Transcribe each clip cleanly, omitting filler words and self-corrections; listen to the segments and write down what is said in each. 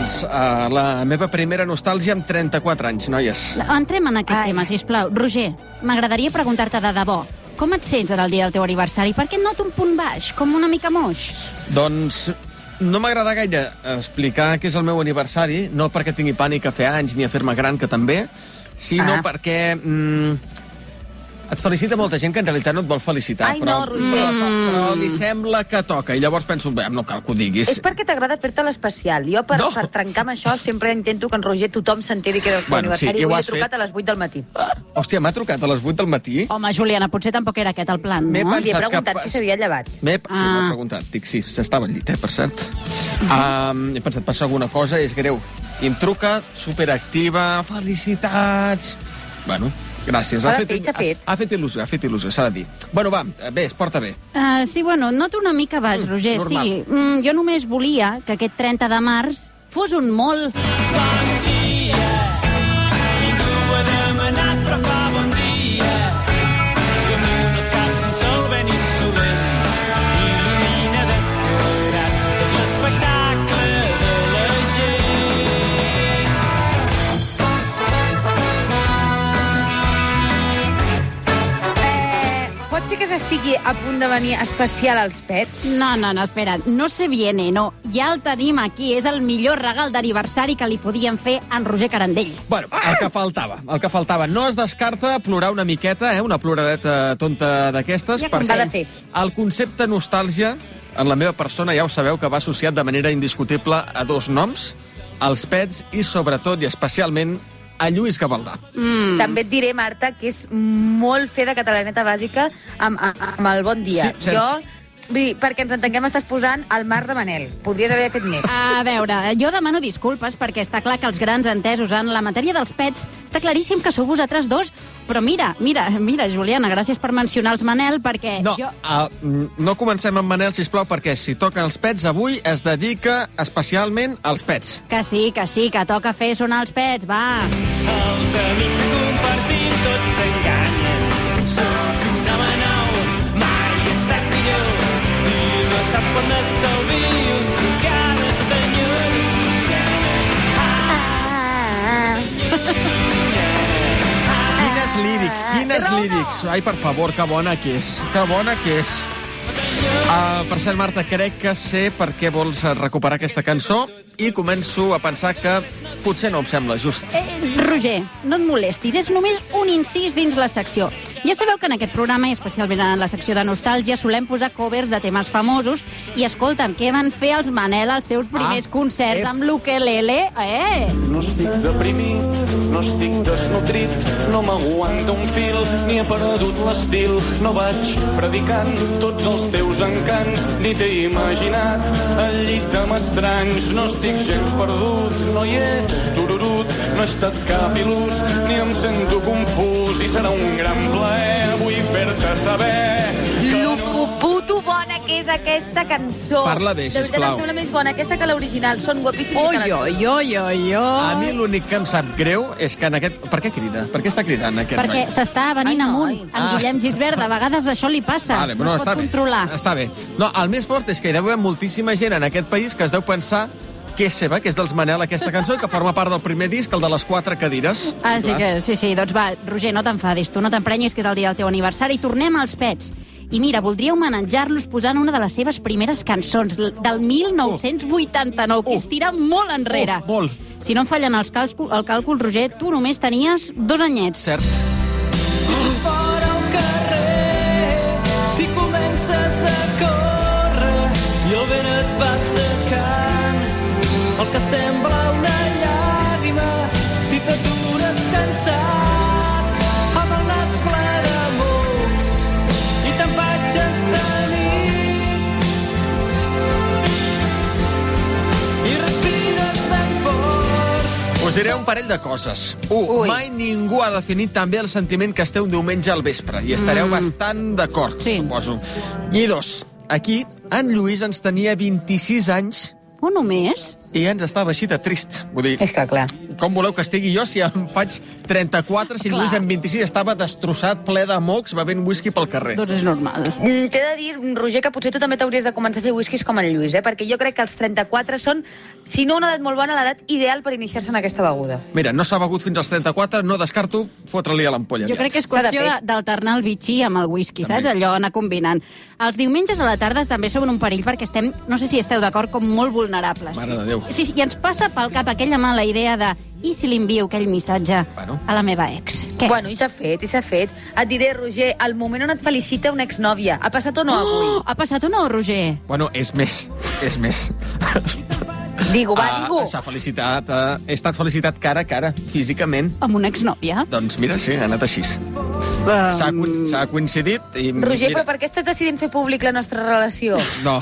doncs, la meva primera nostàlgia amb 34 anys, noies. Entrem en aquest tema, sisplau. Roger, m'agradaria preguntar-te de debò. Com et sents ara el dia del teu aniversari? Per què et noto un punt baix, com una mica moix? Doncs no m'agrada gaire explicar què és el meu aniversari, no perquè tingui pànic a fer anys ni a fer-me gran, que també, sinó perquè et felicita molta gent que en realitat no et vol felicitar. Ai, no, Roger. Però li sembla que toca, i llavors penso, bé, no cal que ho diguis. És perquè t'agrada fer-te l'especial. Jo, per trencar amb això, sempre intento que en Roger tothom s'enteri que era el seu aniversari. I avui he trucat a les 8 del matí. Hòstia, m'ha trucat a les 8 del matí? Home, Juliana, potser tampoc era aquest el plan, no? Li he preguntat si s'havia llevat. Sí, m'he preguntat. Dic, sí, s'estava al llit, per cert. He pensat, passa alguna cosa, és greu. I em truca, superactiva, felicitats... Bueno, gràcies. S'ha fet. Ha fet il·lusió, s'ha de dir. Bueno, va, bé, es porta bé. Sí, bueno, noto una mica baix, Roger. Normal. Sí, jo només volia que aquest 30 de març fos un molt... Bon dia, ningú ho ha demanat, però fa bon dia. Damunt els camps un sol ben insolent il·lumina descarat tot l'espectacle de la gent. Pot ser que s'estigui a punt de venir especial als pets? No, espera, no se viene, no. Ja el tenim aquí, és el millor regal d'aniversari que li podien fer a en Roger Carandell. Bueno, el que faltava. No es descarta plorar una miqueta, una ploradeta tonta d'aquestes, Ja com s'ha de fer. El concepte nostàlgia, en la meva persona, ja ho sabeu, que va associat de manera indiscutible a dos noms, els pets i, sobretot i especialment, a Lluís Gavaldà. També et diré, Marta, que és molt fer de catalaneta bàsica amb el bon dia. Sí, cert. Vull dir, perquè ens entenguem, estàs posant el Marc de Manel. Podries haver fet més. A veure, jo demano disculpes perquè està clar que els grans entesos en la matèria dels pets està claríssim que sou vosaltres dos, però mira, Juliana, gràcies per mencionar els Manel, perquè No, jo... no comencem amb Manel, sisplau, perquè si toca els pets avui es dedica especialment als pets. Que sí, que toca fer sonar els pets, va. Els amics que compartim tots t'enganyen. Soc un home nou, mai he estat millor. I no saps quan m'estalvio trucades d'enyorina. Quines lírics. Ai, per favor, que bona que és. Per cert, Marta, crec que sé per què vols recuperar aquesta cançó i començo a pensar que potser no em sembla just. Roger, no et molestis, és només un incís dins la secció. Ja sabeu que en aquest programa, i especialment en la secció de nostàlgia, solem posar covers de temes famosos i escolta'm, què van fer els Manel als seus primers concerts amb l'ukelele? No estic deprimit, no estic desnutrit, no m'aguanta un fil, ni he perdut l'estil. No vaig predicant tots els teus encants, ni t'he imaginat al llit amb estranys. No estic gens perdut, no hi ets, tururut, no he estat cap il·lús, ni em sento confús, i serà un gran plaer avui fer-te saber que Lo puto bona que és aquesta cançó. Parla bé, De veritat, sisplau. em sembla més bona aquesta que l'original. Són guapíssims. A mi l'únic que em sap greu és que en aquest... Per què crida? Per què està cridant aquest Perquè noi? s'està venint Ai, amunt. noi. En Guillem Gisbert, de vegades això li passa. Vale, no es pot controlar. Està bé. No, el més fort és que hi deu haver moltíssima gent en aquest país que es deu pensar que és seva, que és dels Manel, aquesta cançó, i que forma part del primer disc, el de les 4 cadires. Sí, doncs va, Roger, no t'enfadis, tu no t'emprenyis, que és el dia del teu aniversari. Tornem als pets. I mira, voldria homenatjar-los posant una de les seves primeres cançons, del 1989, que es tira molt enrere. Molt. Si no em fallen el càlcul, Roger, tu només tenies 2 anyets. Cert. Surts fora al carrer i comences a córrer i el vent et va secant el que sembla una llàgrima i t'atures cansat amb el nas ple de mocs i t'empatxes de nit i respires ben fort. Us diré un parell de coses. 1. Mai ningú ha definit tan bé el sentiment que esteu un diumenge al vespre. I estareu bastant d'acord, suposo. I 2. Aquí, en Lluís ens tenia 26 anys O només? i ja ens estava així de trist. Vull dir, És que, clar. com voleu que estigui jo si em faig 34, si Lluís en 26 estava destrossat, ple de mocs, bevent whisky pel carrer? Doncs és normal. T'he de dir, Roger, que potser tu també t'hauries de començar a fer whiskies com el Lluís, perquè jo crec que els 34 són, si no una edat molt bona, l'edat ideal per iniciar-se en aquesta beguda. Mira, no s'ha begut fins als 34, no descarto fotre-li a l'ampolla. Jo crec que és qüestió d'alternar el bitxí amb el whisky, saps? Allò, anar combinant. Els diumenges a la tarda també són un perill perquè estem, no sé si esteu d'acord, com molt vulnerables. Mare de Déu. Sí, i ens passa pel cap aquella mala idea de i si li envio aquell missatge a la meva ex? Què? Bueno, i s'ha fet. Et diré, Roger, el moment on et felicita una exnòvia. Ha passat o no avui? Ha passat o no, Roger? Bueno, és més. Digo, digo. S'ha felicitat, he estat felicitat cara a cara, físicament. Amb una exnòvia? Doncs mira, sí, ha anat així. S'ha coincidit i... Roger, però per què estàs decidint fer públic la nostra relació? No,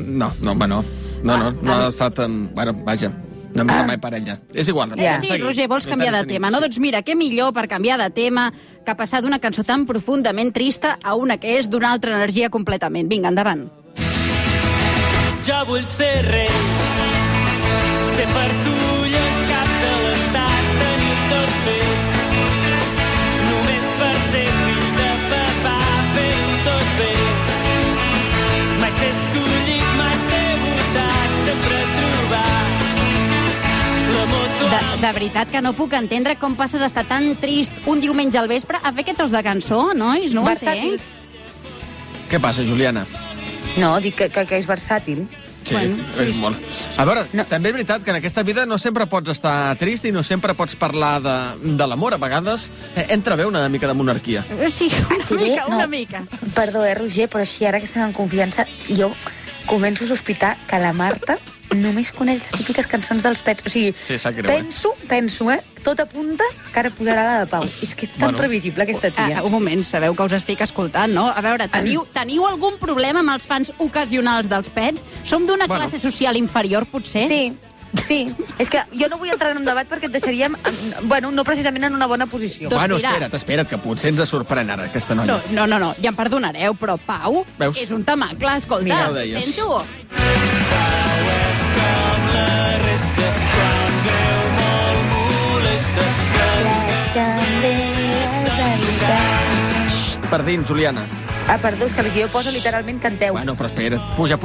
no ha estat... Bueno, vaja, no hem estat mai parella. És igual. Sí, Roger, vols canviar de tema, no? Doncs mira, què millor per canviar de tema que passar d'una cançó tan profundament trista a una que és d'una altra energia completament. Vinga, endavant. Jo vull ser rei, ser per tu llens cap de l'estat, tenir tot fet. Només per ser fill de papà, fer-ho tot bé. Mai ser escollit, mai ser votat, sempre trobar la moto... De veritat que no puc entendre com passes a estar tan trist un diumenge al vespre a fer aquest tros de cançó, nois? No ho entenc. Què passa, Juliana? No, dic que és versàtil. Sí, és molt. A veure, també és veritat que en aquesta vida no sempre pots estar trist i no sempre pots parlar de l'amor. A vegades entra bé una mica de monarquia. Sí, una mica. Perdó, Roger, però així ara que estem en confiança, jo començo a sospitar que la Marta només coneix les típiques cançons dels Pets. O sigui, penso, tot apunta que ara posarà la de Pau. És que és tan previsible, aquesta tia. Un moment, sabeu que us estic escoltant, no? A veure, teniu algun problema amb els fans ocasionals dels Pets? Som d'una classe social inferior, potser? Sí, és que jo no vull entrar en un debat perquè et deixaríem, no precisament en una bona posició. Bueno, espera't, que potser ens sorprèn ara aquesta noia. No, ja em perdonareu, però Pau és un tamacle, escolta, ho sento. Pau és com la resta, quan greu molt molesta. Per dins, Juliana. Perdó, és que jo poso literalment canteu. Bueno, però espera't, puja.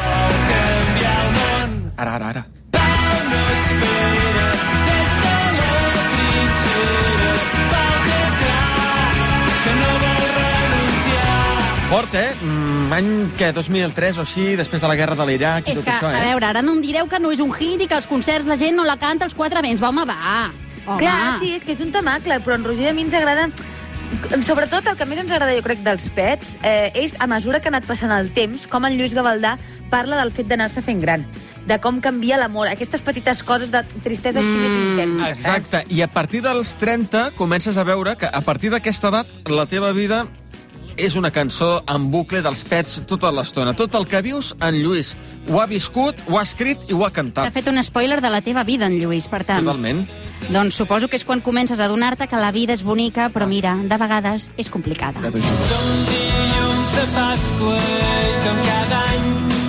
Ara. No espera des de la trinxera, Pau té clar que no vol renunciar. Fort, Any, 2003 o així, després de la guerra de l'Iraq i tot això, És que, a veure, ara no em direu que no és un hit i que als concerts la gent no la canta als quatre vents. Va, home, va. Clar, sí, és que és un temacle, però en Roger a mi ens agrada... Sobretot el que més ens agrada, jo crec, dels Pets és, a mesura que ha anat passant el temps, com en Lluís Gavaldà parla del fet d'anar-se fent gran, de com canvia l'amor, aquestes petites coses de tristesa així més intensa. Exacte, i a partir dels 30 comences a veure que a partir d'aquesta edat la teva vida és una cançó en bucle dels Pets tota l'estona. Tot el que vius, en Lluís ho ha viscut, ho ha escrit i ho ha cantat. T'ha fet un spoiler de la teva vida, en Lluís, per tant. Totalment. Doncs suposo que és quan comences a adonar-te que la vida és bonica, però mira, de vegades és complicada. Som dilluns de Pasqua i com cada any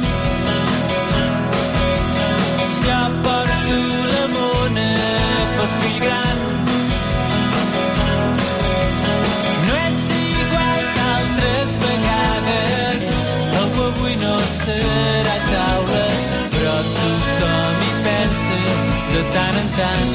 ja porto la mona per fill gran. No és igual que altres vegades, algú avui no serà a taula, però tothom hi pensa de tant en tant.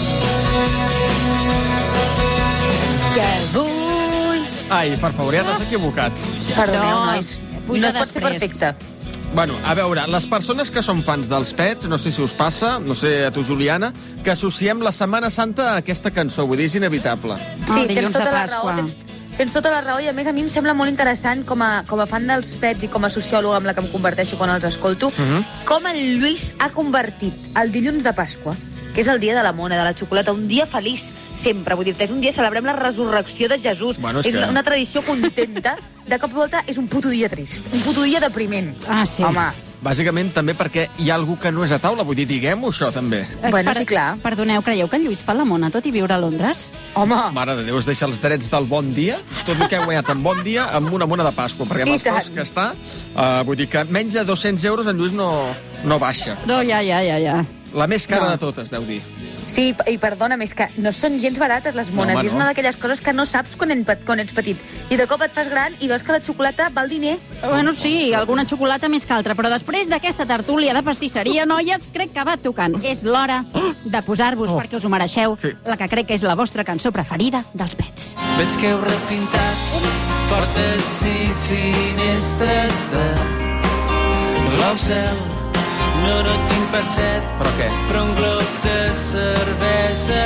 Que vull... Ai, per favor, ja t'has equivocat. Perdoneu, nois. Puja No es pot ser després. perfecte. Bueno, a veure, les persones que són fans dels Pets, no sé si us passa, no sé a tu, Juliana, que associem la Setmana Santa a aquesta cançó, vull dir, és inevitable. Sí, dilluns tens tota de la Pasqua. raó. Tens tota la raó i, a més, a mi em sembla molt interessant, com a fan dels Pets i com a sociòloga amb la que em converteixo quan els escolto, com el Lluís ha convertit el dilluns de Pasqua, que és el dia de la mona, de la xocolata, un dia feliç, sempre. Vull dir-te, és un dia, celebrem la resurrecció de Jesús. Bueno, és és que... una tradició contenta. De cop i volta és un puto dia trist, un puto dia depriment. Ah, sí. Home, Bàsicament també perquè hi ha algú que no és a taula, vull dir, diguem-ho això també. Bueno, sí, clar. Perdoneu, creieu que en Lluís fa la mona tot i viure a Londres? home, Mare de Déu, es deixa els drets del bon dia, tot el que ha guanyat en bon dia, amb una mona de Pasqua, perquè amb I els preus tant. que està, vull dir que menys de 200 euros en Lluís no baixa. No, ja. La més cara de totes, deu dir. Sí, i perdona'm, és que no són gens barates les mones, home, i és una d'aquelles coses que no saps quan ets petit. I de cop et fas gran i veus que la xocolata val diner. Bueno, sí, alguna xocolata més que altra, però després d'aquesta tertúlia de pastisseria, noies, crec que va tocant. És l'hora de posar-vos, perquè us ho mereixeu, la que crec que és la vostra cançó preferida dels Pets. Veig que heu repintat portes i finestres de blau cel. No tinc passet, Però què? però un glob de cervesa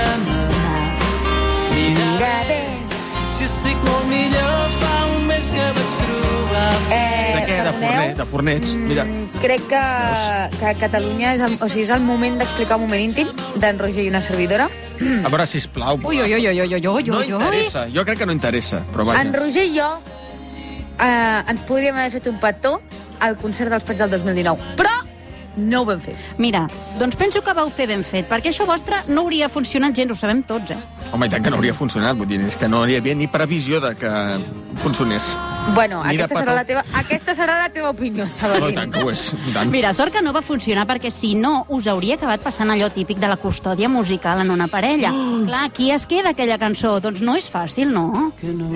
Mira bé. Si estic molt millor, fa un mes que vaig trobar De què? De fornets. Mira. Crec que Catalunya és el moment d'explicar un moment íntim d'en Roger i una servidora. A veure, sisplau. Ui. No interessa. Jo crec que no interessa, però vaja. En Roger i jo ens podríem haver fet un petó al concert dels Pets del 2019, però no ho vam fer. Mira, doncs penso que vau fer ben fet, perquè això vostre no hauria funcionat gens, ho sabem tots, Home, i tant que no hauria funcionat, vull dir, és que no hi havia ni previsió de que funcionés. Bueno, Ni de aquesta serà la teva opinió, No, i xavalín. tant que ho és, i tant. Mira, sort que no va funcionar, perquè si no us hauria acabat passant allò típic de la custòdia musical en una parella. Clar, qui es queda aquella cançó? Doncs no és fàcil, no? que no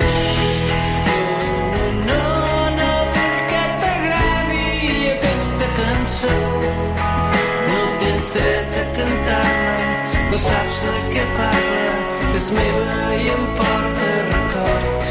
vull que t'agradi aquesta cançó. No tens dret a cantar-la, no saps de què parla, és meva i em porta records.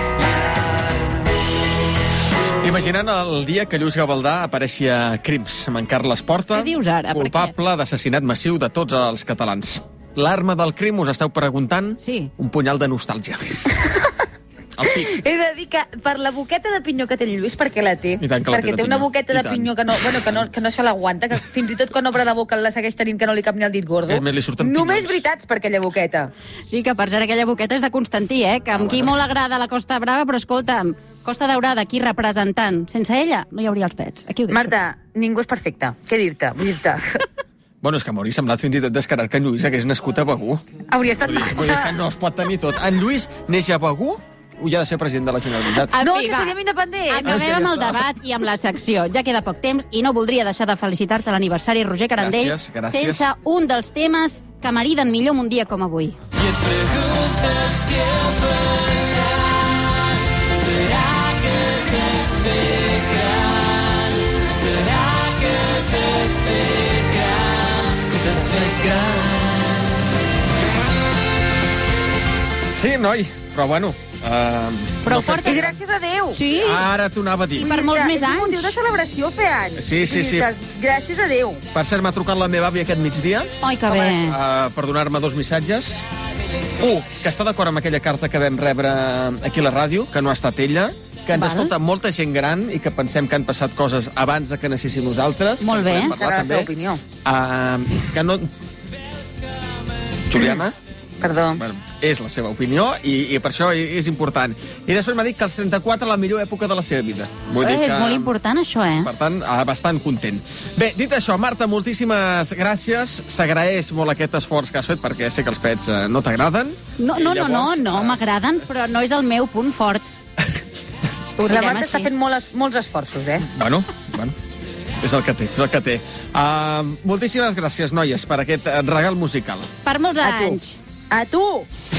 Imaginant el dia que Lluís Gavaldà apareixi a Crims amb en Carles Porta, Què dius ara? Per culpable d'assassinat massiu de tots els catalans. L'arma del crim, us esteu preguntant? Sí. Un punyal de nostàlgia. El pic. He de dir que per la boqueta de pinyó que té el Lluís, perquè la té, I tant que la té, perquè de té una pinyó. boqueta I de tant. pinyó que no se l'aguanta, que fins i tot quan obre la boca la segueix tenint que no li cap ni el dit gordo. És més, li surten Només pinyons. veritats per aquella boqueta. Sí, que per cert aquella boqueta és de Constantí, que amb qui molt agrada la Costa Brava, però escolta'm, Costa Daurada, aquí representant. Sense ella no hi hauria els Pets. Aquí ho deixo. Marta, ningú és perfecte. Què dir-te? Vull dir-te. Bueno, és que m'hauria semblat fins i tot descarat que en Lluís hagués nascut a Begur. Hauria estat Vull dir, és que massa. no es pot tenir tot. En Lluís neix a Begur o ja ha de ser president de la Generalitat? En No, fi, que va. seriem independents. Acabem amb el debat i amb la secció. Ja queda poc temps i no voldria deixar de felicitar-te l'aniversari, Roger Carandell, Gràcies. sense un dels temes que mariden millor en un dia com avui. I et preguntes què ha passat. Serà que t'has fet gran? Serà que t'has fet gran? T'has fet gran. Sí, noi, però bueno... Prou no fort, fes- I gràcies a Déu. Sí, Ara t'ho anava a dir. I per molts més És un anys. motiu de celebració fer anys. Sí, sí, Vull dir sí. que gràcies a Déu. Per cert, m'ha trucat la meva àvia aquest migdia Oi, que bé. per donar-me 2 missatges. Un, que està d'acord amb aquella carta que vam rebre aquí a la ràdio, que no ha estat ella, que ens Val. escolta molta gent gran i que pensem que han passat coses abans de que necessitem nosaltres. Molt bé. En podem Serà la també. seva opinió. Que no... Juliana? Perdó. Bueno, és la seva opinió i per això és important. I després m'ha dit que els 34 la millor època de la seva vida. Vull dir que... És molt important, això, Per tant, bastant content. Bé, dit això, Marta, moltíssimes gràcies. S'agraeix molt aquest esforç que has fet, perquè sé que els Pets no t'agraden. No, I no, llavors, m'agraden, però no és el meu punt fort. Ho La direm Marta està així. fent molts esforços, Bueno, és el que té, és el que té. Moltíssimes gràcies, noies, per aquest regal musical. Per molts A tu. anys. A tu!